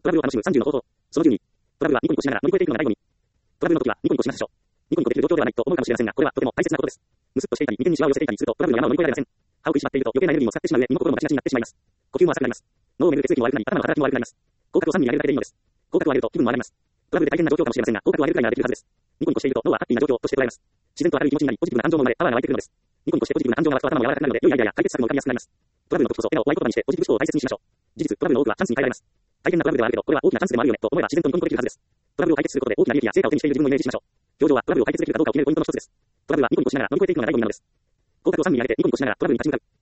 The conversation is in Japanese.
トラブルを楽しむ30の方法。その12。トラブルはニコニコしながら乗り越えていくのが醍醐味。トラブルの時はニコニコしましょう。ニコニコできる状況ではないと思うかもしれませんが、これはとても大切なことです。むすっとしていたり、眉間にシワを寄せていたりするとトラブルの山を乗り越えられません。歯を食いしばっていると余計なエネルギーも使ってしまう上、身も心も持ちがちになってしまいます。呼吸も浅くなります。脳を巡る血液も悪くなり、頭の働きも悪くなります。口角を3に上げるだけでいいのです。口角を上げると気分も上がります。トラブルで大変な状況かもしれませんが、口角を上げるくらいならできるはずです。ニコニコしていると脳はハッピーな状況として捉えます。自然と明るい気持ちになり、ポジティブな感情も生まれ、パワーが湧いてくるのです。ニコニコしてポジティブな感情が湧くと頭も柔らかくなるので、良いアイデアや解決策も浮かびやすくなります。トラブルの時こそ笑顔を合言葉にしてポジティブ思考を大切にしましょう。事実、トラブルの多くはチャンスに変えられます。大変なトラブルではあるけど、これは大きなチャンスでもあるよねと思えば自然とニコニコできるはずです。トラブルを解決することで大きな利益や成果を手にしている自分をイメージしましょう。表情はトラブルを解決できるかどうかを決めるポイントの一つです。トラブルはニコニコしながら乗り越えていくのが醍醐味なのです。口角を3に上げてニコニコしながらトラブルに立ち向かう。